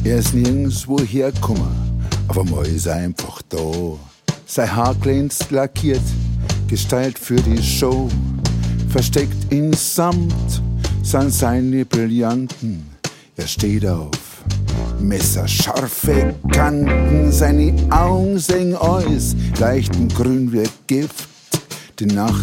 Er ist nirgendwo hergekommen, aber mal ist er einfach da. Sein Haar glänzt lackiert, Gestalt für die Show. Versteckt in Samt sind seine Brillanten. Er steht auf messerscharfe Kanten. Seine Augen sehen alles leichten grün wie Gift. Die Nacht